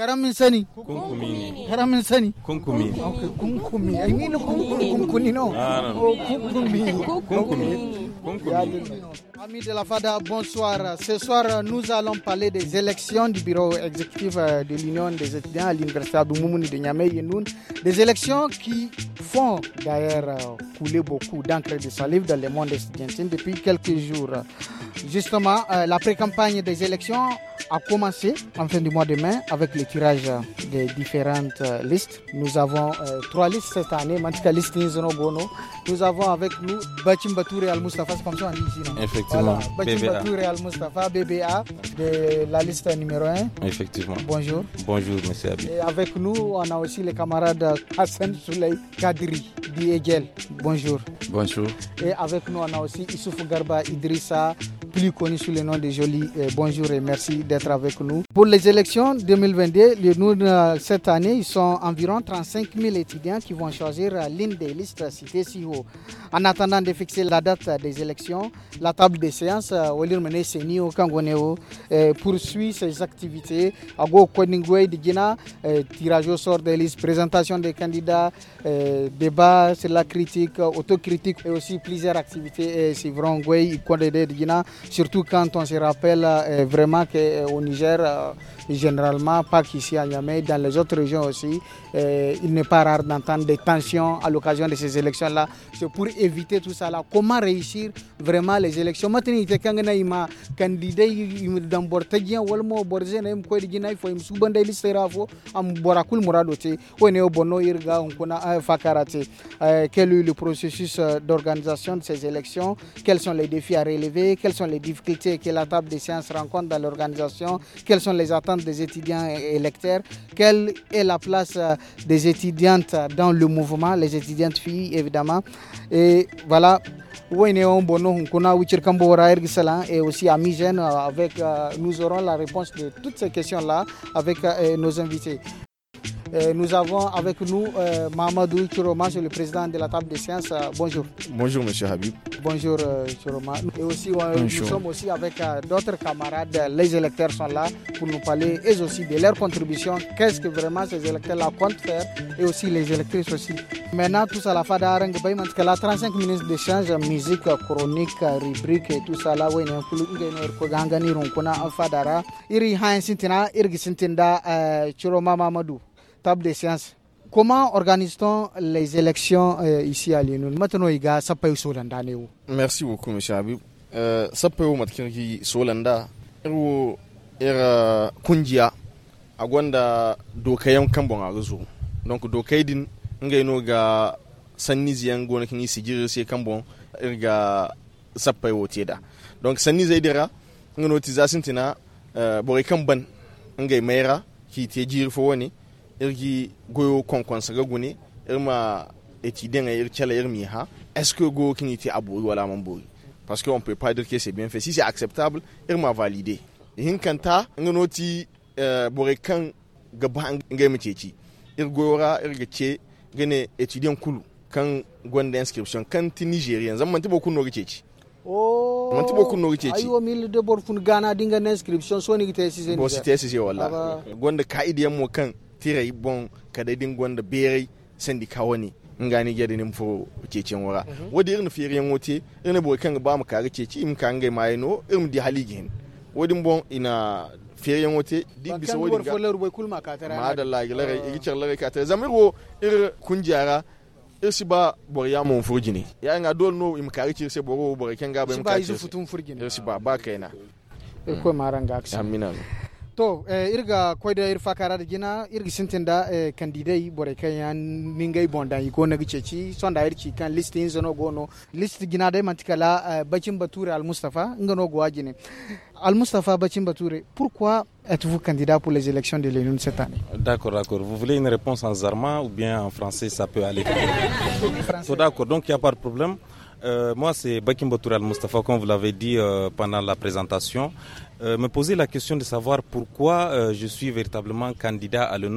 Karamin sani. Kunkumini. Karamin sani. Kunkumini. Okay, kunkumi. I mean kunkuni no. Non. Kunkumi. Amis de la FADA, bonsoir. Ce soir, nous allons parler des élections du bureau exécutif de l'Union des étudiants à l'université Abdou Moumouni de Niamey Yenoun. Des élections qui font d'ailleurs couler beaucoup d'encre de salive dans le monde étudiantin depuis quelques jours. Justement, la pré-campagne des élections a commencé en fin du mois de mai avec le tirage des différentes listes. Nous avons 3 listes cette année. Nous avons avec nous Bachim Batouré Al-Mustafa, c'est comme ça on dit ici, non? Effectivement. Voilà. Bachim Batouré Al-Mustafa, BBA, de la liste numéro 1. Effectivement. Bonjour. Bonjour, monsieur Habib. Et avec nous, on a aussi les camarades Hassan Souley Kadri, d'Egel. Bonjour. Bonjour. Et avec nous, on a aussi Issoufou Garba Idrissa, plus connu sous le nom de Joly. Bonjour et merci d'être avec nous. Pour les élections 2022, cette année, ils sont environ 35 000 étudiants qui vont choisir l'une des listes citées si haut. En attendant de fixer la date des élections, la table des séances, Olir Mene Senio Kangoneo, poursuit ses activités. Ago Kodingwe de Guina, tirage au sort des listes, présentation des candidats, débat sur la critique, autocritique et aussi plusieurs activités suivront Goué, Kodede de Guina. Surtout quand on se rappelle vraiment qu'au Niger, généralement, pas qu'ici à Niamey, dans les autres régions aussi, il n'est pas rare d'entendre des tensions à l'occasion de ces élections-là. C'est pour éviter tout ça. Là. Comment réussir vraiment les élections? Maintenant, il y a un candidat qui est dans le Bortagien, ou le Borzen, il faut que souvent des listes rafo, am borakul muradote, ou ne bono irga, on connaît fakarate. Quel est le processus d'organisation de ces élections? Quels sont les défis à relever? Quelles sont les difficultés que la table des séances rencontre dans l'organisation? Quelles sont les attentes des étudiants et électeurs? Quelle est la place des étudiantes dans le mouvement, les étudiantes filles évidemment? Et voilà. Et aussi à Migène, avec, nous aurons la réponse de toutes ces questions-là avec nos invités. Nous avons avec nous Mahamadou Chiroma, le président de la table de séance. Bonjour. Bonjour, monsieur Habib. Bonjour, Chiroma. Et aussi, nous sommes aussi avec d'autres camarades. Les électeurs sont là pour nous parler et aussi de leur contribution. Qu'est-ce que vraiment ces électeurs-là comptent faire et aussi les électrices aussi. Maintenant, tout ça, la FADA, la 35 minutes d'échange, musique, chronique, rubrique et tout ça là. Oui, nous avons FADA. Iri Hain Sintina, Irgi Sintinda, Chiroma Mamadou. Table des séances. Comment organise-t-on les élections ici à l'Union? Maintenant, il y a Sapayou Solanda. Merci beaucoup, M. Habib. Sapayou Matkinki Solanda, Kundia, Agwanda Dokayam Kambon Aruzo. Donc, Dokaydin, Ngainoga Sanizian Gonakin Sigiri Kambon, Erga Sapayou Tieda. Donc, Sanizedera, Notiza Sintina, Borikamban, Ngay Mera, qui était dire for one. Irgi goyo konkon gune irma étudiant ir chala irmi ha est-ce que go kiniti abou wala mambouri parce que on peut pas dire que c'est bien fait si c'est acceptable irma validé hinkanta ngonoti borekan gaba ngay muteci irgora irgace gane étudiant kulu kan gonda inscription kan ti nigérien zaman ti boku no giceci man ti boku no giceci ayo mil de bor fun gana dinga inscription so ni giteci sen bo cité wala gonda kaidiyan mo kan tirai bon kadadin gwanda bere sandika wani ngani gede nim fo cecen wara wodi irin firiyan wote irin bo kan ba mu kare ceci im kan ga mai no irin di haligin wodi bon ina firiyan wote di bisa wodi ga foler boy kulma ka tara ma da la gilare igi charlare ka tara zamiro ir kunjara irsi ba boriya mon furgini ya nga dol no im kare ceci boro bor kan ga ba im kare ceci futun furgini irsi ba kaina ko maranga aksa amina to irga koyda irfa kara da gina irgi sintinda candidate bore kayan ningay bonda iko na giceci sonda irki kan listing zono gono list gina dai mantikala Bachim Batouré Al-Mustafa ngano go ajine Al-Mustafa Bachim Batouré, pourquoi êtes-vous candidat pour les élections de l'Union cette année? D'accord. Vous voulez une réponse en zarma ou bien en français, ça peut aller? D'accord, donc il n'y a pas de problème. Moi, c'est Bachim Batouré Al-Mustafa, comme vous l'avez dit pendant la présentation. Me poser la question de savoir pourquoi je suis véritablement candidat à l'ONU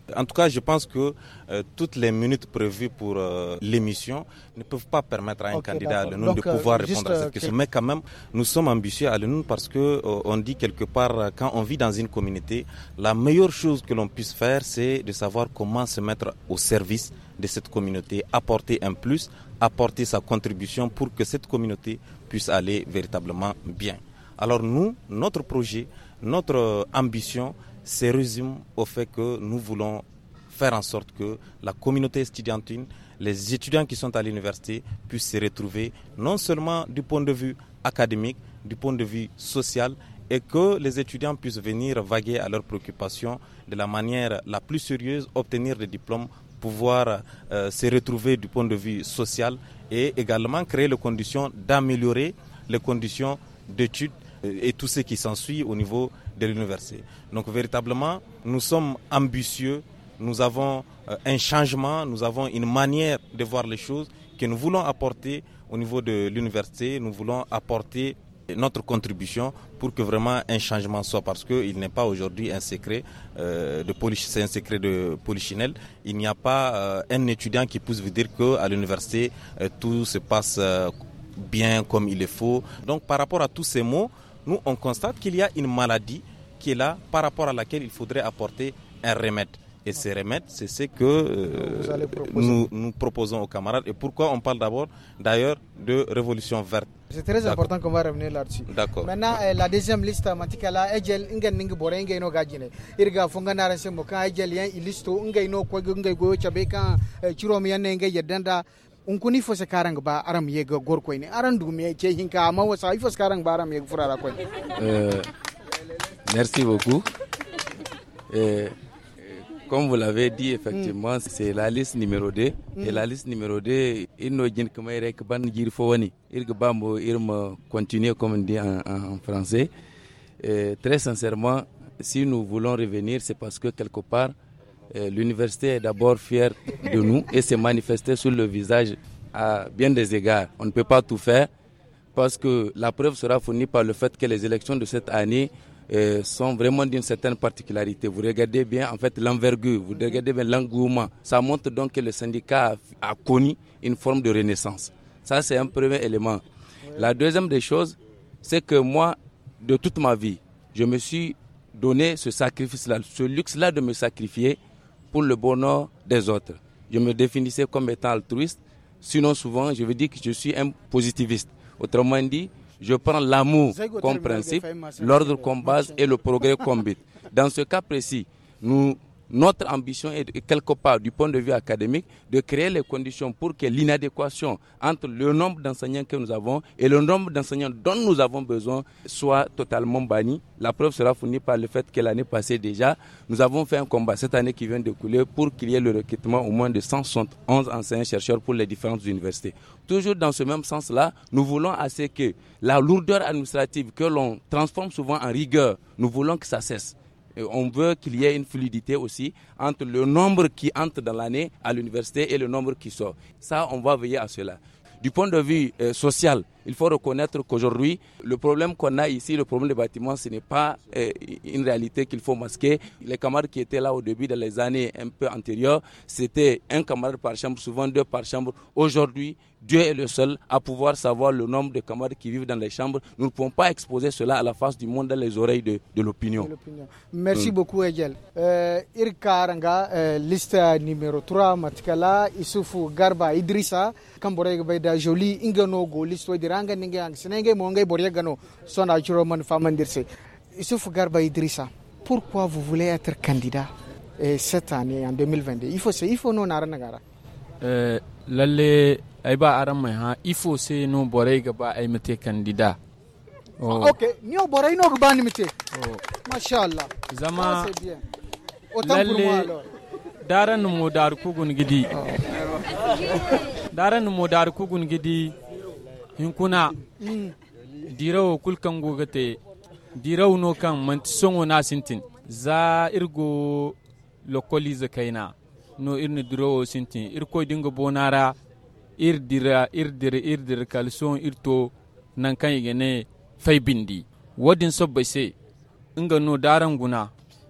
En tout cas, je pense que toutes les minutes prévues pour l'émission ne peuvent pas permettre à un candidat à l'UNUN de pouvoir répondre à cette question. Mais quand même, nous sommes ambitieux à l'UNUN parce que on dit quelque part, quand on vit dans une communauté, la meilleure chose que l'on puisse faire, c'est de savoir comment se mettre au service de cette communauté, apporter un plus, apporter sa contribution pour que cette communauté puisse aller véritablement bien. Alors nous, notre projet, notre ambition se résume au fait que nous voulons faire en sorte que la communauté estudiantine, les étudiants qui sont à l'université puissent se retrouver non seulement du point de vue académique, du point de vue social, et que les étudiants puissent venir vaguer à leurs préoccupations de la manière la plus sérieuse, obtenir des diplômes, pouvoir se retrouver du point de vue social et également créer les conditions d'améliorer les conditions d'études et tout ce qui s'ensuit au niveau de l'université. Donc véritablement, nous sommes ambitieux, nous avons un changement, nous avons une manière de voir les choses que nous voulons apporter au niveau de l'université. Nous voulons apporter notre contribution pour que vraiment un changement soit, parce qu'il n'est pas aujourd'hui un secret c'est un secret de polichinelle. Il n'y a pas un étudiant qui puisse vous dire qu'à l'université tout se passe bien comme il le faut. Donc par rapport à tous ces mots, nous on constate qu'il y a une maladie qui est là, par rapport à laquelle il faudrait apporter un remède. Et ces remèdes, c'est ce que nous proposons aux camarades. Et pourquoi on parle d'ailleurs de révolution verte. C'est très important qu'on va revenir là-dessus. D'accord. Maintenant, la deuxième liste, Matikala, Ejel, Ingen Bore, Ingeno Gagine. Irga Fongana Semboka, Ejelien, Ilisto, Ungeno, Kwagungo, Chabeka, Chiromian, Yadanda. Unkuni fo se karang ba aram yega gor ko ni aran du me che hinka ma wasa ifo se karang ba aram yega furara ko. Merci beaucoup. Comme vous l'avez dit, effectivement, c'est la liste numéro 2. Et la liste numéro 2, il n'y a pas de ban jir fowani. Il me continuer comme on dit en français. Très sincèrement, si nous voulons revenir, c'est parce que quelque part, l'université est d'abord fière de nous et s'est manifestée sur le visage à bien des égards. On ne peut pas tout faire parce que la preuve sera fournie par le fait que les élections de cette année sont vraiment d'une certaine particularité. Vous regardez bien en fait l'envergure, vous regardez bien l'engouement. Ça montre donc que le syndicat a connu une forme de renaissance. Ça, c'est un premier élément. La deuxième des choses, c'est que moi, de toute ma vie, je me suis donné ce sacrifice-là, ce luxe-là de me sacrifier pour le bonheur des autres. Je me définissais comme étant altruiste, sinon souvent je veux dire que je suis un positiviste. Autrement dit, je prends l'amour comme principe, l'ordre comme base et le progrès comme but. Dans ce cas précis, notre ambition est quelque part du point de vue académique de créer les conditions pour que l'inadéquation entre le nombre d'enseignants que nous avons et le nombre d'enseignants dont nous avons besoin soit totalement banni. La preuve sera fournie par le fait que l'année passée déjà, nous avons fait un combat cette année qui vient de couler pour qu'il y ait le recrutement au moins de 171 enseignants-chercheurs pour les différentes universités. Toujours dans ce même sens-là, nous voulons assez que la lourdeur administrative que l'on transforme souvent en rigueur, nous voulons que ça cesse. Et on veut qu'il y ait une fluidité aussi entre le nombre qui entre dans l'année à l'université et le nombre qui sort. Ça, on va veiller à cela. Du point de vue social, il faut reconnaître qu'aujourd'hui, le problème qu'on a ici, le problème des bâtiments, ce n'est pas une réalité qu'il faut masquer. Les camarades qui étaient là au début, dans les années un peu antérieures, c'était un camarade par chambre, souvent 2 par chambre. Aujourd'hui, Dieu est le seul à pouvoir savoir le nombre de camarades qui vivent dans les chambres. Nous ne pouvons pas exposer cela à la face du monde, dans les oreilles de l'opinion. Merci beaucoup, Egel. Irkaranga, liste numéro 3, Matikala, Issoufou Garba Idrissa, Kamboreg Beda Joli, Inganogo, liste de Ranga Ningang, Senenge, Monge, Boriagano, Son Ajuroman Famandirse. Issoufou Garba Idrissa, pourquoi vous voulez être candidat cette année, en 2022? Il faut non Aranagara. Lalle aiba aram ha ifo se no borai gaba ai mate candidat. OK, ni o borai no gaba ni mate. Mashallah. Zama c'est bien. Autant pour moi alors. Daran mo dar kugun gidi. Daran mo dar kugun gidi hinkuna dirawo kulkan gogate dirawo no kan manti songo na sintin za irgo lokolize kaina. No irni duro sintin irko dingo bonara irdira kalson irto nan kan yene fay bindi wodin sobbe se inga no daranguna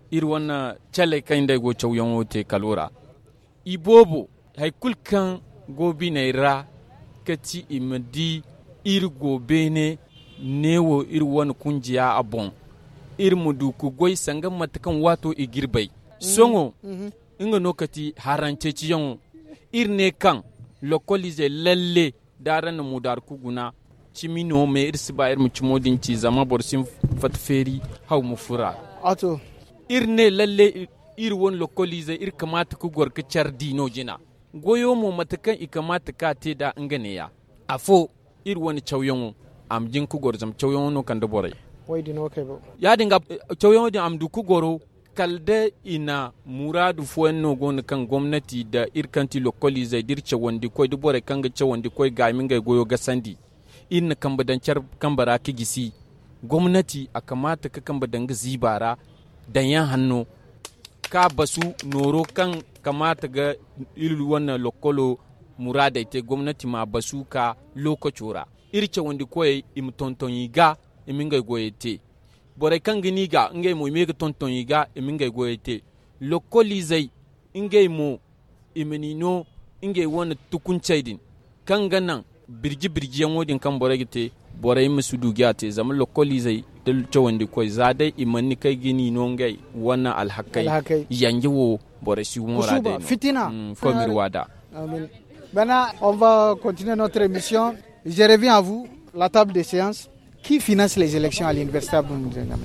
ir wana chale kainda go chawyon te kalora ibobo hay kulkan gobi naira kati imadi ir gobene newo ir wan kunjiya abon ir mudu ku goy sangam matakan wato igirbai songo inga nokati harance ciyon ir ne kan lokolize lalle daran mudar kuguna cimino me ir siba ir mucimodin ci zama borsin fatferi haw mufura ato ir ne lalle ir won lokolize ir kamata ku gorka chardi no jina goyo mo matakan ikamata ka te da ngane ya afo ir woni chawyon am jin ku gorzam chawyon no kan da borai wai dino kai ba ya dinga chawyon din am du ku goro kalde ina muradu fuenno gon kan gwamnati da irkanti lokolize dirce wandi koy du borai kan ga wandi koy ga min ga goyo ga sandi in kan badan char kan bara ki gisi gwamnati akamata ka kan badan ga zibara dan yan hanno ka basu noro kan kamata ga ilu wannan lokolo murada ite gwamnati ma basu ka lokacora irce wanda koyi im tonton yiga iminga goyete bore kan gini ga ngai mo mega tonton yiga iminga goyete lokoli zai ngai mo imenino ngai wona tukunchaidin kan ganan birji yan wodin kan bore gite bore musu dugiyate zaman lokoli zai dal cewandi koy zadai imanni kai gini no ngai wannan alhakai yanji wo bore shi mora dai fitina komir wada amen. Maintenant, on va continuer notre émission. Je reviens à vous, la table de séance. Qui finance les élections à l'université Abdou Moumouni?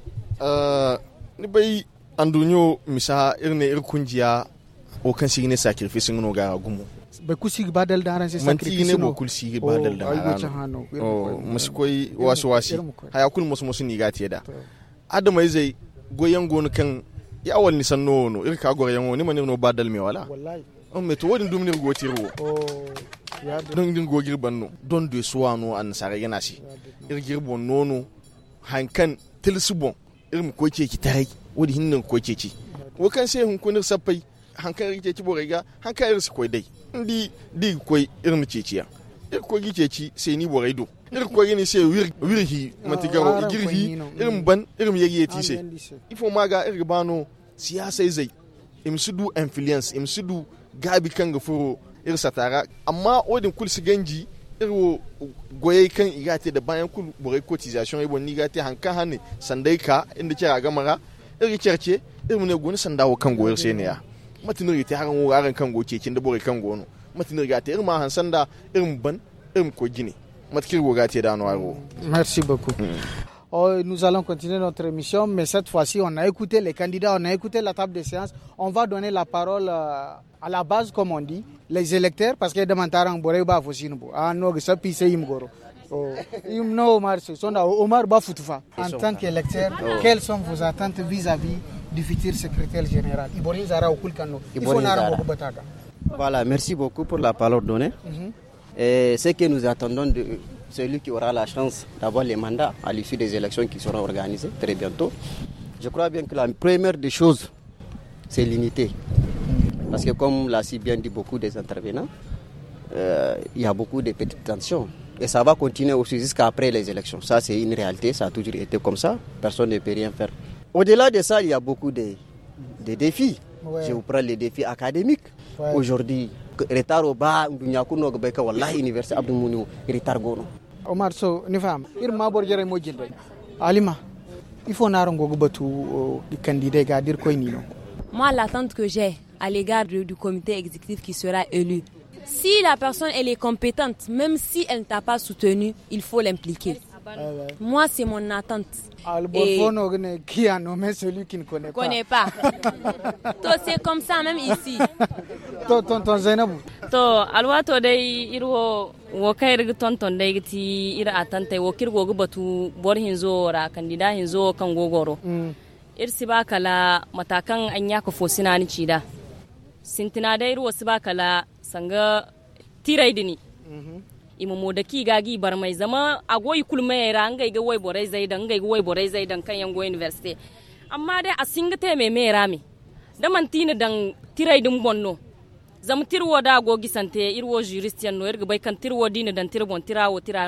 Ni bay andunyo misa irne irkunjiya o kan sigine sacrifice ngono ga gumu. Ba kusi badal daran se sacrifice no kul sigi badal daran. Oh muskoy wasi haya kul musu ni gati da. Adama zai goyen gonu kan ya wal ni sanno no irka goyen woni man no badal me wala. Wallahi. On met wodin dum nir gotiro ya don din gogir banno don de suwano an sare yana shi irgir bon nono hankan tilsubon irin ko ke ki tarai wodi hinnin ko ke ci wo kan sai hun kunir sapai hankan rike ki borega hankan irsi ko dai ndi ko irin ceciya ir ko gi ceci sai ni borai do ir ko gini sai wirhi matigaro igirhi irin ban irin yegi ti sai ifo maga irbano siyasa zai imsudu influence imsudu gabi kan ga furo irsa tara amma odin kul su ganji irwo goye kan igate da bayan kul bore cotisation ibon ni gate hankan hane sandai ka inda kira gamara iri cerce irin ne goni sandawo kan goyar sai ne ya matinir ta haran wuraren kan goce kin da bore kan gono matinir gate irin ma han sanda irin ban irin ko gine matkir go gate da no aro. Merci beaucoup. Nous allons continuer notre émission, mais cette fois-ci, on a écouté les candidats, on a écouté la table de séance. On va donner la parole à la base, comme on dit, les électeurs, parce que demandaran boreba fosinubo. Ah non, ça pisse imgoro. Imno Omar, Omar Bafoutufa. En tant qu'électeur, quelles sont vos attentes vis-à-vis du futur secrétaire général? Voilà, merci beaucoup pour la parole donnée. Et ce que nous attendons de celui qui aura la chance d'avoir les mandats à l'issue des élections qui seront organisées très bientôt. Je crois bien que la première des choses, c'est l'unité. Parce que comme l'a si bien dit beaucoup des intervenants, il y a beaucoup de petites tensions. Et ça va continuer aussi jusqu'après les élections. Ça, c'est une réalité, ça a toujours été comme ça. Personne ne peut rien faire. Au-delà de ça, il y a beaucoup de défis. Ouais. Je vous prends les défis académiques. Ouais. Aujourd'hui, retard au bas, l'université Abdou Moumouni, retard gono. Omar So, ni fam, irma borjere mo jinde. Alima, il faut narango gubatu di candidat ga dir koy nino. Moi, l'attente que j'ai à l'égard du comité exécutif qui sera élu, si la personne elle est compétente, même si elle ne t'a pas soutenu, il faut l'impliquer. Moi, c'est mon attente. Qui a nommé celui qui ne connaît pas. C'est comme ça même ici. Tonton Zainabou. Alwa to dai irwo wo kai riga tonton dai gati ira atante wo kirgo gubatu bor hinzo ra kandida hinzo kan gogoro. Irsi ba kala matakan anya ko fosina ni cida. Sintina dai irwo si ba kala sanga tiraidini. Imu da ki gagi bar mai zama agoyi kulmai ra ngai ga wai borai zaidan ngai ga wai borai zaidan kan yango university amma dai a singa te me mera mi da mantina dan tirai dum bonno zam tirwo da gogi sante irwo juristian no irga bai kan tirwo dina dan tirbon tirawo tirano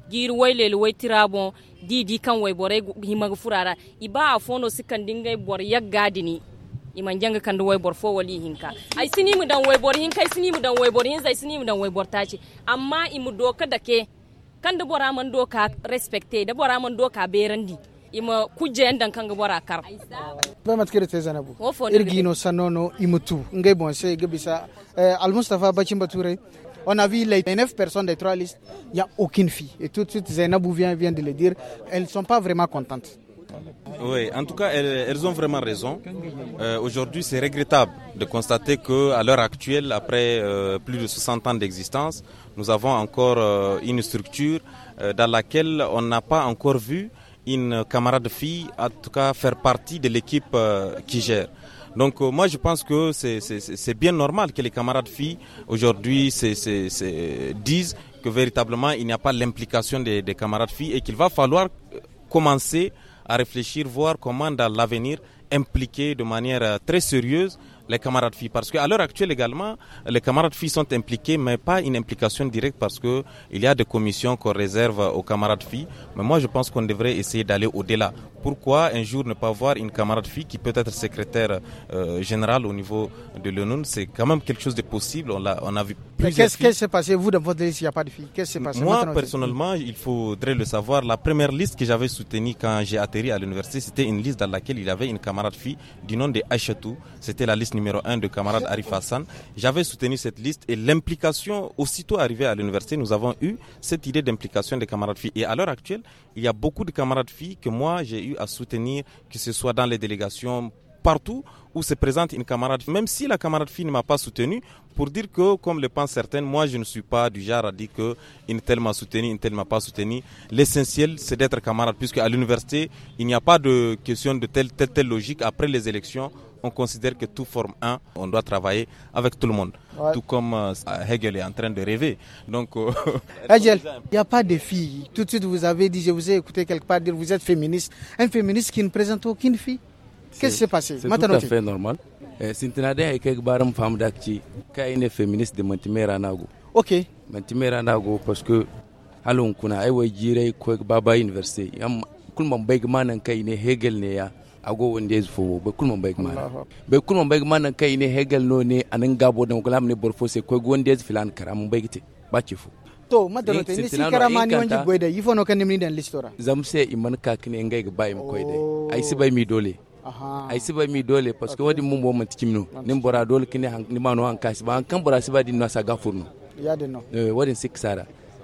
gir waylel waytirabon di kan way boray himag furara iba afono sikan dingay bor yaggadini iman janga kan way bor fo wali hinka ay sinimu dan way bor hinka ay sinimu dan way bor hinza ay sinimu dan way bor taci amma imu doka dake kan da bora man doka respecte da bora man doka berandi ima kujje dan kan bora kar ba matkire te zanabu irgino sanono imutu ngay bon c'est gebisa Al Mustafa Bachim Bature. On a vu les 9 personnes des 3 listes, il n'y a aucune fille. Et tout de suite, Zainabou vient de le dire, elles ne sont pas vraiment contentes. Oui, en tout cas, elles ont vraiment raison. Aujourd'hui, c'est regrettable de constater qu'à l'heure actuelle, après plus de 60 ans d'existence, nous avons encore une structure dans laquelle on n'a pas encore vu une camarade fille, en tout cas, faire partie de l'équipe qui gère. Donc moi je pense que c'est bien normal que les camarades filles aujourd'hui disent que véritablement il n'y a pas l'implication des camarades filles et qu'il va falloir commencer à réfléchir, voir comment dans l'avenir impliquer de manière très sérieuse les camarades filles. Parce qu'à l'heure actuelle également, les camarades filles sont impliquées, mais pas une implication directe parce qu'il y a des commissions qu'on réserve aux camarades filles. Mais moi, je pense qu'on devrait essayer d'aller au-delà. Pourquoi un jour ne pas voir une camarade fille qui peut être secrétaire générale au niveau de l'ONU? C'est quand même quelque chose de possible. On a vu plusieurs Qu'est-ce qui s'est passé, vous, dans votre liste, il n'y a pas de filles? Qu'est-ce qui s'est passé? Moi, personnellement, il faudrait le savoir. La première liste que j'avais soutenue quand j'ai atterri à l'université, c'était une liste dans laquelle il y avait une camarade fille du nom de Aïchatou. C'était la liste numéro 1 de camarade Arif Hassan. J'avais soutenu cette liste et l'implication, aussitôt arrivé à l'université, nous avons eu cette idée d'implication des camarades filles. Et à l'heure actuelle, il y a beaucoup de camarades filles que moi j'ai eu à soutenir, que ce soit dans les délégations, partout où se présente une camarade fille, même si la camarade fille ne m'a pas soutenu, pour dire que, comme le pensent certaines, moi je ne suis pas du genre à dire qu'une telle m'a soutenu, une telle m'a pas soutenu. L'essentiel c'est d'être camarade, puisque à l'université, il n'y a pas de question de telle logique. Après les élections, on considère que tout forme un, on doit travailler avec tout le monde. Ouais. Tout comme Hegel est en train de rêver. Donc, Hegel, il n'y a pas de filles. Tout de suite, vous avez dit, je vous ai écouté quelque part dire, vous êtes féministe. Un féministe qui ne présente aucune fille. Qu'est-ce qui s'est passé? C'est tout à fait normal. Sintinade ay kay baram fam dakci kay ne féministe de Mantimera Nago. OK. Mantimera Nago parce que halon kuna ay way jire ko baba université yam kulmam bayg manan kay ne Hegel ne ya ago wonde fo be kulmam bayg manan. Be kulmam bayg manan kay ne Hegel no ne anan gabo dan gulam ne borfo se ko wonde filan karam baygite bacci fo. To madanote ni si karamani wanji goyde yifo no kan nimni den listora. Zamse iman kakine ngay ga bayim koyde. Ay sibay mi dole. Ay siba mi dole parce que wadi mumbo man tikimno nim bora dole kine ni mano an kasi ba kan bora siba di no saga furno ya de no wadi siksara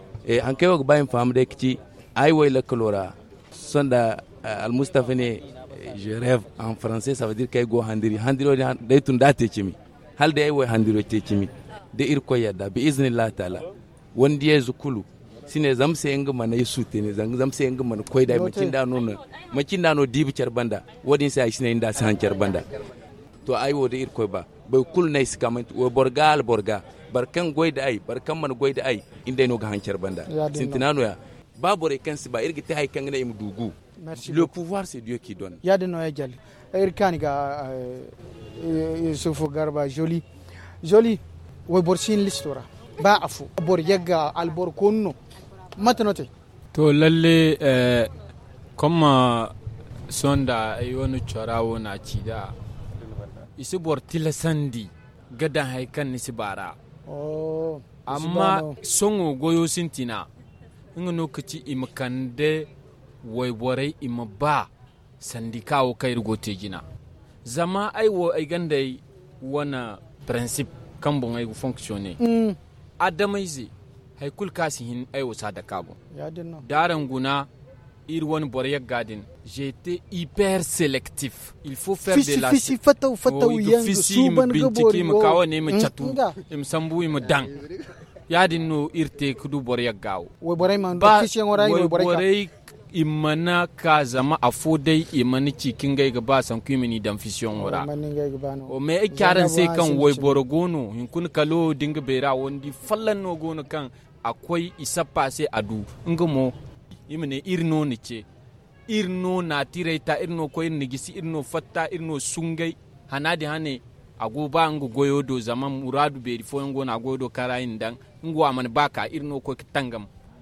an kayo ga bayin fam de kici ay way la colora sonda Al Mustafa ne je rêve en français, ça veut dire kay go handiri de tun date cimi hal de ay way handiro te cimi de ir ko yadda bi iznillah taala wondi yezu kulu sine zamse enga mana yesute ne zamse enga mana koyda macinda no dibi charbanda wodin sai sine inda san charbanda to ay wodi ir koy ba kul nay sikamat wo borga barkan goyda ay barkan man goyda ay inde no ga han charbanda sintinano ya babore kan siba irgi te hay kan ne im dugu. Le pouvoir c'est Dieu qui donne. Ya de no ejal irkaniga Yusufu Garba joli wo borsin listora ba afu bor yaga al bor konno matanote to lalle comme sonda ayonu chorawo na cida isi bor tilasandi gadan haikan ni sibara amma songo goyo sintina ngono kati imkande woyborai imba sandikawo kai rugote gina zama aiwo ai gandai wana principe kan bon ay fonctionner adamaize hay kul kasi hin ay wasa da kabo daran guna irwan borya garden j'étais hyper sélectif. Il faut faire de la fisi fata yang suban gabori mu kawo ne mu chatu im sambu im dang yadin no irte kudu borya gawo wo boray man fisi ngora wo boray imana ka zama afodai imani cikin gai gaba san kimini dan fisyon wora o me ikyaran sai kan woi borogono hin kun kalo dinga bera wondi fallan no gono kan akwai isappa sai adu ngamo imene irno nice irno na tireta irno ko irni gisi irno fatta irno sungai hanadi hane agoba ngo goyodo zaman muradu beri fo ngo na goyodo karayin dan ngo aman baka irno ko tangam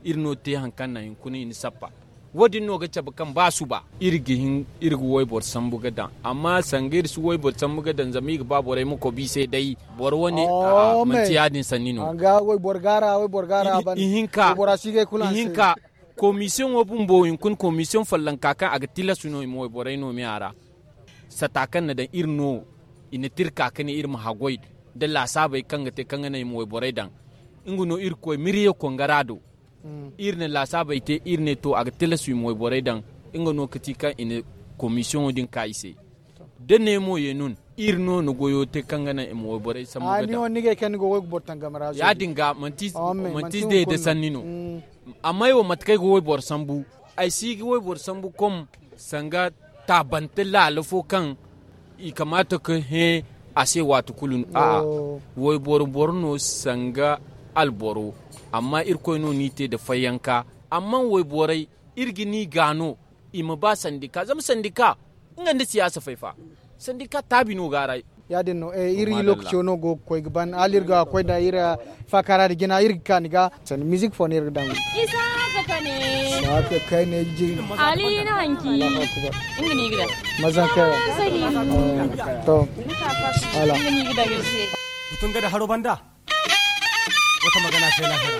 irno te hankan na hinkuni ni sappa wodi no ga caba kan basu ba irgi woy bor sambu gadan amma sangir su woy bor sambu gadan zami ga babore mu ko bi sai dai bor woni manti yadin sanino anga woy bor gara ban hinka bor asige kulan hinka commission obun bo hinkun commission fallan kaka aga tilasuno mo boray no mi ara satakan na da irno ina tirka kan irma hagoy da la sabai kanga te kanga nay mo boray dan inguno irko miriyo ko ngarado irne la sabai te irne to aga tilasu mo boray dan inguno katika ina commission din kaise dene mo yenun irno no goyo te kanga na mo boray samu gada ani woni ge ken go woy bortan gamara ya dinga mantis de sannino amma yo matkai go woy bor sambu ai sigi woy bor sambu kom sanga tabantilla alfo kan i kamata ka he ase watu kulun a woy bor no sanga alboro amma irko no nite da fayanka amma woy borai irgini gano ima ba sandika zam sandika ngande siyasa faifa sandika tabino garai yadin no iri lokacin no go koy ban alirga koy da ira fakara da gina irga niga san music phone irga dan isa ka ne sa kai ne ji ali na hanki ingini gida mazan ka to ala ingini gida girse mutun ga da haro banda wata magana sai lahira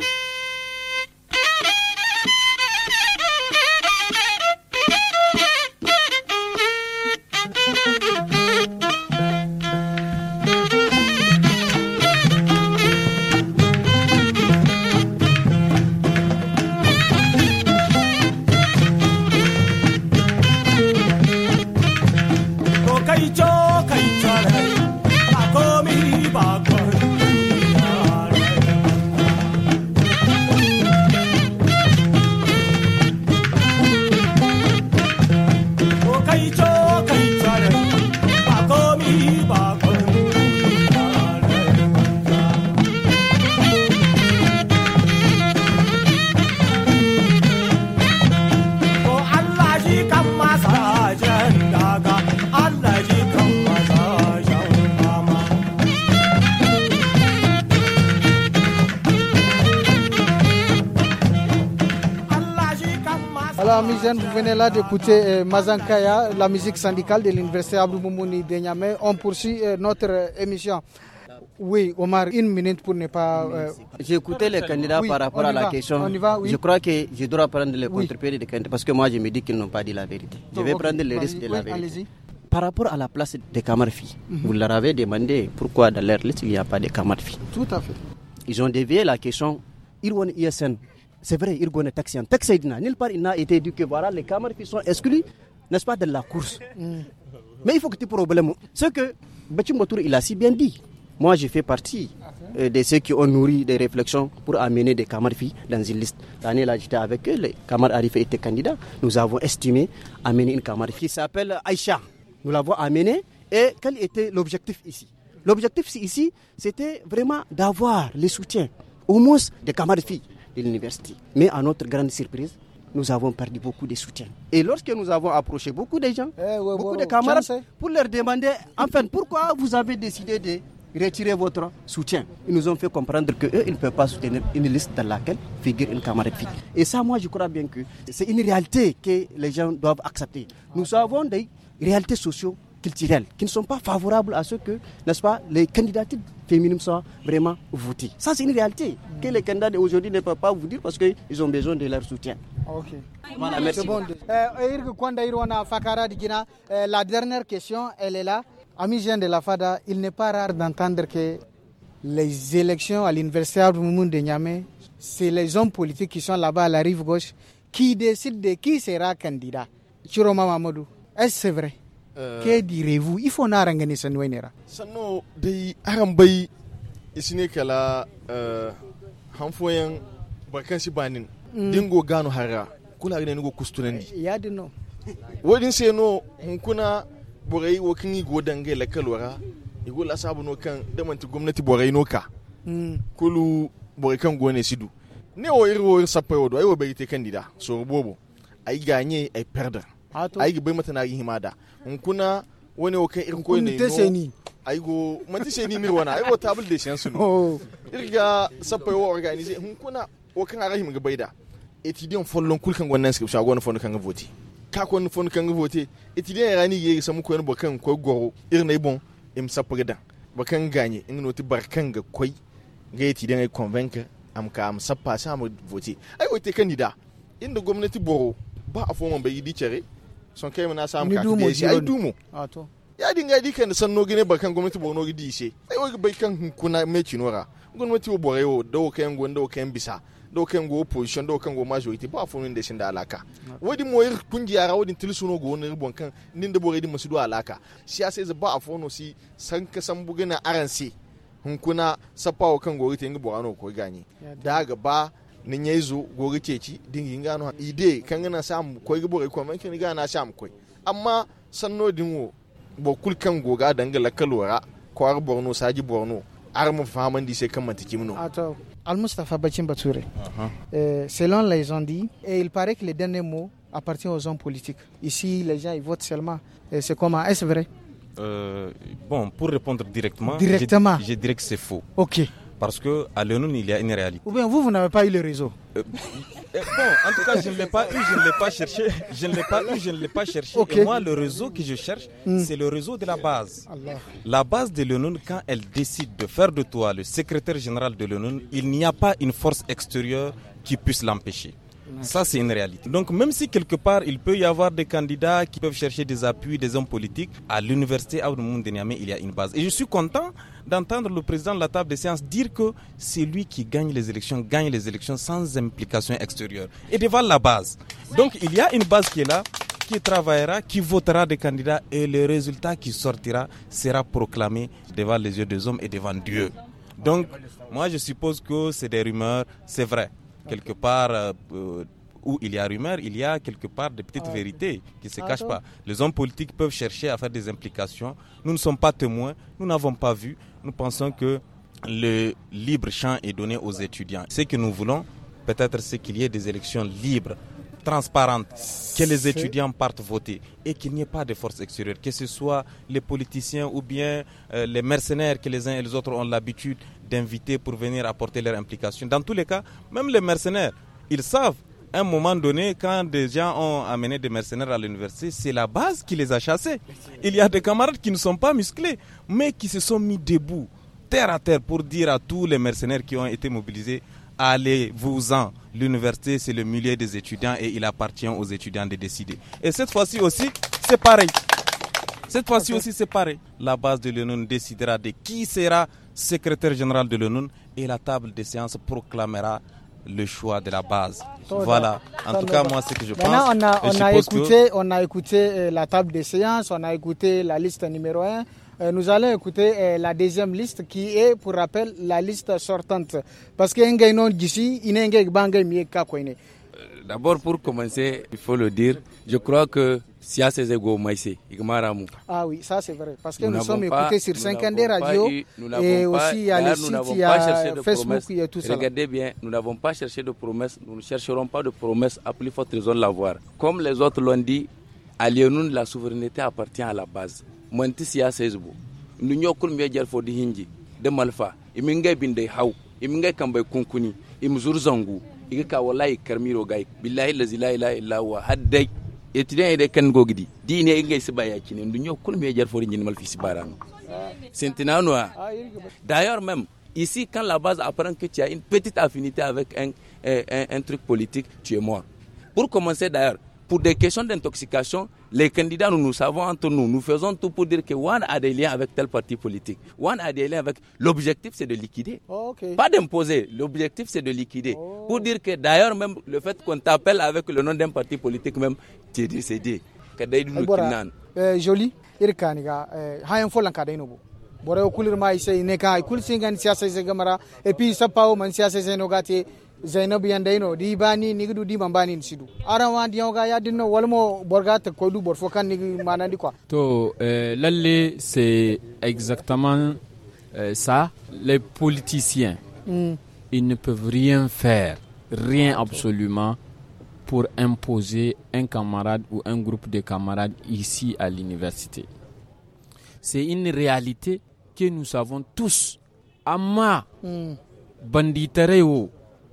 Vous venez là d'écouter Mazankaya, la musique syndicale de l'université Abdou Moumouni de Niamey. On poursuit notre émission. Oui, Omar, une minute pour ne pas... J'ai écouté les candidats par rapport à la question. Je crois que je dois prendre les contre-pieds des candidats parce que moi je me dis qu'ils n'ont pas dit la vérité. Je vais prendre le risque de la vérité. Par rapport à la place des camarades filles, vous leur avez demandé pourquoi dans leur liste il n'y a pas de camarades filles. Tout à fait. Ils ont dévié la question. Irwan ISN. C'est vrai, Irgon est taxi. Nulle part il n'a été dit que voilà, les camarades qui sont exclus, n'est-ce pas, de la course. Mais il faut que tu problème. Ce que Bachim Batour il a si bien dit. Moi, je fais partie de ceux qui ont nourri des réflexions pour amener des camarades filles dans une liste. L'année là, j'étais avec eux, les camarades Arif étaient candidats. Nous avons estimé amener une camarade fille qui s'appelle Aïcha. Nous l'avons amenée. Et quel était l'objectif ici? L'objectif ici, c'était vraiment d'avoir le soutien, au moins des camarades filles de l'université. Mais à notre grande surprise, nous avons perdu beaucoup de soutien. Et lorsque nous avons approché beaucoup de gens, beaucoup de camarades, pour leur demander, enfin, pourquoi vous avez décidé de retirer votre soutien, ils nous ont fait comprendre qu'eux, ils ne peuvent pas soutenir une liste dans laquelle figure une camarade fille. Et ça, moi, je crois bien que c'est une réalité que les gens doivent accepter. Nous avons des réalités socio-culturelles qui ne sont pas favorables à ce que, n'est-ce pas, les candidatures féminines soient vraiment votées. Ça, c'est une réalité que les candidats d'aujourd'hui ne peuvent pas vous dire parce qu'ils ont besoin de leur soutien. Ok. Voilà, merci. Bon. La dernière question, elle est là. Amis jeunes de la FADA, il n'est pas rare d'entendre que les élections à l'université Abdou Moumouni de Niamey, c'est les hommes politiques qui sont là-bas à la rive gauche qui décident de qui sera candidat. Chiroma Mamadou, est-ce c'est vrai? Que direz-vous? Il faut n'arranger ce nouénera. Sano de Arambay, ici n'est que la Hanfoyan Bakansi Banin, Dingo Gano Hara, Kula Rengo Kustunendi. Yadino. What in say no, Hunkuna. Boray working go dange la kalwara igo la sabu no kan damanti gwamnati boray no ka kulu boray kan go ne sidu ne o irwo sapay wodo ay wo be te kandida so bobo ay gagner ay perdre ay be mata na himada kuna woni o kan irin ko ne no ay go manti seni ni wana ay go table de chance no irga sapay wo organiser kuna o kan ara him ga bayda étudiant follon kul kan gonna inscription agona fon kan voter ka ko fon kan voter étudiant rani yegi samu ko bo kan ko goro irne bon im sapreda ba kan gagner ingno ti barkan ga koy ga étudiant ay convaincre am ka am sappa sa am voter ay wote candidat inda gwamnati boro ba a foma bai di cere son kai na sam ka de shi ay dumo to ya dinga di kan san no gine barkan gwamnati boro no di she ay wo bai kan kuna meci nora gwamnati wo boro yo do kan gondo kan bisa do kan go opposition do kan go majority ba fomin da shin da alaka wodi moyir kungiya ra wodi tilsuno go ne bon kan nin da boro di masudu alaka siyasa ze ba a fono si san ka san bugina aransi hunkuna sapawo kan go rite ngi boro ko gani daga ba nin yezo go rite ci dingi ngano ide kan na sam ko gi boro ko man kin ga na sam ko amma sanno dinwo bo kul kan go ga dangala kalora ko ar borno saji borno ar mu faman di se kan mantiki muno ato Al-Mustafa Bachim Batouré, selon les gens dit, et il paraît que les derniers mots appartiennent aux hommes politiques. Ici, les gens ils votent seulement. Et c'est comment? Est-ce vrai? Bon, pour répondre directement, je dirais que c'est faux. Ok. Parce qu'à l'ONU, il y a une réalité. Ou bien vous n'avez pas eu le réseau? Bon, en tout cas, je ne l'ai pas eu, je ne l'ai pas cherché. Je ne l'ai pas eu, je ne l'ai pas cherché. Okay. Et moi, le réseau que je cherche, c'est le réseau de la base. Allah. La base de l'ONU, quand elle décide de faire de toi le secrétaire général de l'ONU, il n'y a pas une force extérieure qui puisse l'empêcher. Ça, c'est une réalité. Donc, même si quelque part, il peut y avoir des candidats qui peuvent chercher des appuis, des hommes politiques, à l'université Abdou de Niamey, il y a une base. Et je suis content d'entendre le président de la table des séances dire que c'est lui qui gagne les élections sans implication extérieure. Et devant la base. Donc, il y a une base qui est là, qui travaillera, qui votera des candidats et le résultat qui sortira sera proclamé devant les yeux des hommes et devant Dieu. Donc, moi, je suppose que c'est des rumeurs, c'est vrai. Quelque part où il y a rumeur, il y a quelque part des petites vérités qui ne se cachent pas. Les hommes politiques peuvent chercher à faire des implications. Nous ne sommes pas témoins, nous n'avons pas vu. Nous pensons que le libre champ est donné aux étudiants. Ce que nous voulons, peut-être, c'est qu'il y ait des élections libres, transparentes, que les étudiants partent voter et qu'il n'y ait pas de force extérieure, que ce soit les politiciens ou bien les mercenaires que les uns et les autres ont l'habitude d'inviter pour venir apporter leur implication. Dans tous les cas, même les mercenaires, ils savent, à un moment donné, quand des gens ont amené des mercenaires à l'université, c'est la base qui les a chassés. Il y a des camarades qui ne sont pas musclés, mais qui se sont mis debout, terre à terre, pour dire à tous les mercenaires qui ont été mobilisés, allez-vous-en. L'université, c'est le milieu des étudiants et il appartient aux étudiants de décider. Et cette fois-ci aussi, c'est pareil. Cette fois-ci aussi, c'est pareil. La base de l'ONU décidera de qui sera secrétaire général de l'ONU et la table de séance proclamera le choix de la base. Voilà. En tout cas, moi, c'est ce que je pense. On a écouté la table de séance, on a écouté la liste numéro 1. Nous allons écouter la deuxième liste qui est, pour rappel, la liste sortante. Parce que d'abord, pour commencer, il faut le dire, je crois que Sia Sezego Maïse, Igmaramu. Ah oui, ça c'est vrai. Parce que nous sommes écoutés sur 50 radios et aussi il y a les sites, il y a Facebook, il y a tout ça. Regardez bien, nous n'avons pas cherché de promesses, nous ne chercherons pas de promesses, à plus forte raison de l'avoir. Comme les autres l'ont dit, à Lyon, la souveraineté appartient à la base. Manti Sia Sezebo. Nous n'y avons pas de for de Hindi, de Malfa, Iminga Binde Hau, Iminga Kambay Kunkuni, Imzur Zangu, Ika Walai Karmiro Gai, Billahi Lazila Illa wa Haddai. Étudiants et des Kangogdi, Dine et Sebayakin, nous n'y avons pas de for de Malfisibaran. D'ailleurs, même ici, quand la base apprend que tu as une petite affinité avec un truc politique, tu es mort. Pour commencer, d'ailleurs, pour des questions d'intoxication, les candidats, nous savons entre nous, nous faisons tout pour dire que One a des liens avec tel parti politique. One a des liens avec... L'objectif, c'est de liquider. Pas d'imposer. L'objectif, c'est de liquider. Pour dire que, d'ailleurs, même le fait qu'on t'appelle avec le nom d'un parti politique, même, tu es décédé. Joli, Irkaniga, Hayan Folan Kadenobo. Bora okulir ma ise ineka ikul singan siasa ise gamara et puis ça pas au man siasa ise nogati Zainab Yandaino di bani nigdu di mambani nsidu arawa di yoga ya dinno walmo borgata ko du bor fokan ni manandi quoi. To lalle c'est exactement ça. Les politiciens ils ne peuvent rien faire, rien absolument pour imposer un camarade ou un groupe de camarades ici à l'université. C'est une réalité que nous savons tous. Amma banditareo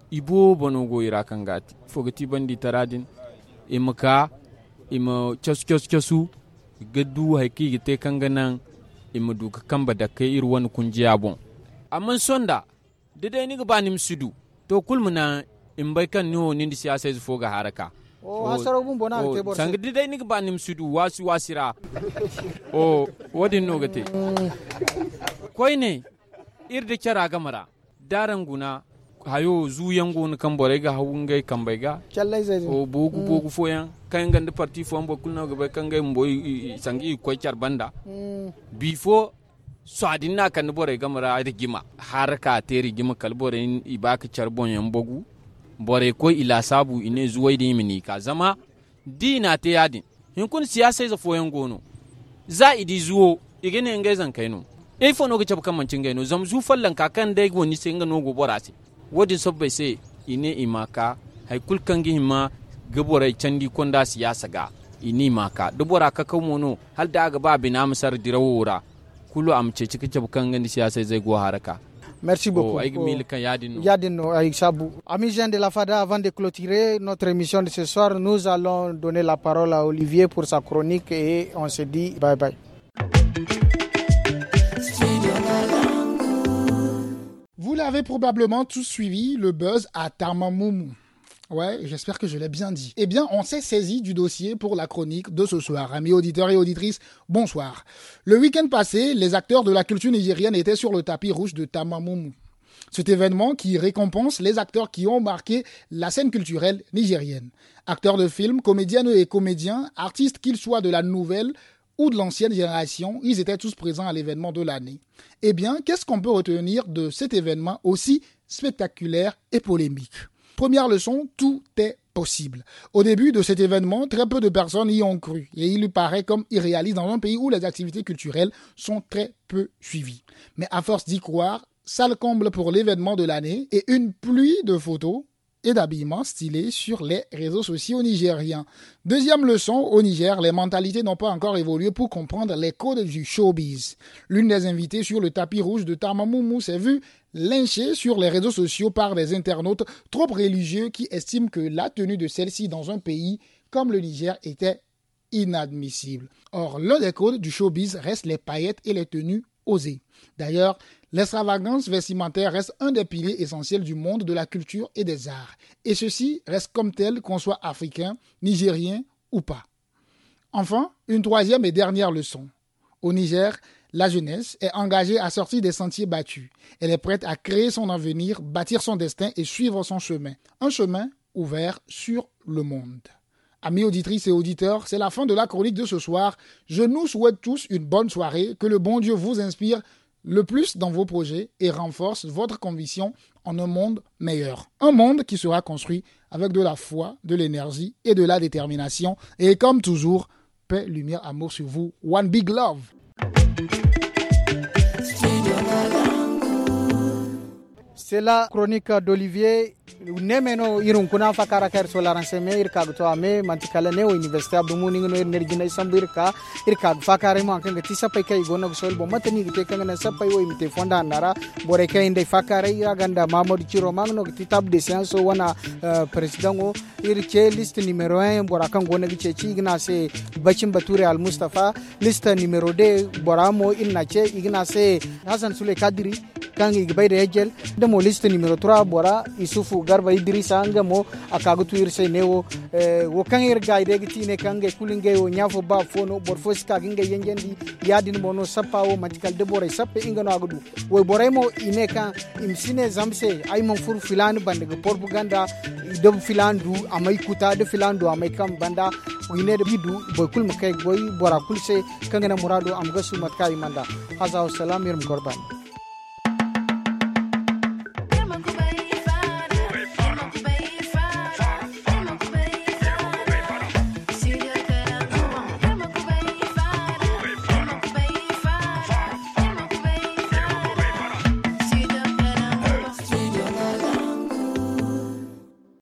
ibo bonogo ira kangati fogati bandi taradin imaka ima chasu gaddu haiki gite kanganan ima duka kamba da kai irwan kunjiya bon amma sonda dede ni ga nim sudu to kulmuna in bai kan no ni siyasa zu foga haraka hasaro bun bona te borse sang dede ni ga nim sudu wasira wodin no gate koine irde cara gamara daranguna hayo zuyango kan bore ga hawungai kan bai ga challai zai bogu foyan kan ganda parti fo ambo kulna ga bai kan ga mboy sangi ko char banda before so adina kan bore ga mara rigima haraka te rigima kal bore ibaka char bon yan bogu bore ko ila sabu ine zuwai da yimini ka zama dina te yadin hin kun siyasa za foyan gono za idi zuwo igene ngai zan kaino e fo no ga chab kan mancin gaino zam zu fallan ka kan dai goni sai nga no go borase wodi sobbe se ine imaka hay kulkan gihima gaborai candi konda siyasa ga ini maka dubora ka kamono hal da ga ba bina musar dirawora kulu amce cike bukan gandi siyasa zai go haraka. Merci beaucoup. Yadino Aïsabou. Amis jeunes de la FADA, avant de clôturer notre émission de ce soir, nous allons donner la parole à Olivier pour sa chronique et on se dit bye bye. Vous l'avez probablement tous suivi, le buzz à Tamamoumou. Ouais, j'espère que je l'ai bien dit. Eh bien, on s'est saisi du dossier pour la chronique de ce soir. Amis auditeurs et auditrices, bonsoir. Le week-end passé, les acteurs de la culture nigérienne étaient sur le tapis rouge de Tamamoumou. Cet événement qui récompense les acteurs qui ont marqué la scène culturelle nigérienne. Acteurs de films, comédiennes et comédiens, artistes qu'ils soient de la nouvelle ou de l'ancienne génération, ils étaient tous présents à l'événement de l'année. Eh bien, qu'est-ce qu'on peut retenir de cet événement aussi spectaculaire et polémique ? Première leçon, tout est possible. Au début de cet événement, très peu de personnes y ont cru et il lui paraît comme irréaliste dans un pays où les activités culturelles sont très peu suivies. Mais à force d'y croire, ça le comble pour l'événement de l'année et une pluie de photos et d'habillements stylés sur les réseaux sociaux nigériens. Deuxième leçon, au Niger, les mentalités n'ont pas encore évolué pour comprendre les codes du showbiz. L'une des invitées sur le tapis rouge de Tamamoumou s'est vue lynchée sur les réseaux sociaux par des internautes trop religieux qui estiment que la tenue de celle-ci dans un pays comme le Niger était inadmissible. Or, l'un des codes du showbiz reste les paillettes et les tenues osées. D'ailleurs, l'extravagance vestimentaire reste un des piliers essentiels du monde de la culture et des arts. Et ceci reste comme tel qu'on soit africain, nigérien ou pas. Enfin, une troisième et dernière leçon. Au Niger, la jeunesse est engagée à sortir des sentiers battus. Elle est prête à créer son avenir, bâtir son destin et suivre son chemin. Un chemin ouvert sur le monde. Amis auditrices et auditeurs, c'est la fin de la chronique de ce soir. Je nous souhaite tous une bonne soirée, que le bon Dieu vous inspire le plus dans vos projets et renforce votre conviction en un monde meilleur. Un monde qui sera construit avec de la foi, de l'énergie et de la détermination. Et comme toujours, paix, lumière, amour sur vous. One big love. C'est la chronique d'Olivier. Nemeno irun kuna fakara kar solaran seme irka to ame mantikala ne o université abdumu ningo nergina isambirka irka fakare mo kan tisa pay kay gonna sol bo matani gite kan na sapay o imite fonda nara bore kay inde fakare ya ganda mamadou ciro magno titab de science wana president o irke liste numéro 1 bora kan gonna gice ci igna se bacim bature al mustafa liste numéro 2 bora mo inna ce igna se hasan sule kadiri kan igbayde ejel demo liste numéro 3 bora isufu garba idrissa angamo akagutu irse newo wo kan irga idegiti ne kange kulinge wo nyafo ba fono borfo ska ginge yengendi yadin mono sappa wo magical de bore sappe ingano agudu wo boremo ine kan imsine zamse ay mon fur filan bande propaganda de filandu amay kuta de filandu amay kam banda ine de bidu boy kul makay boy bora kulse kangena murado am gasu matkay manda haza salam irum korban.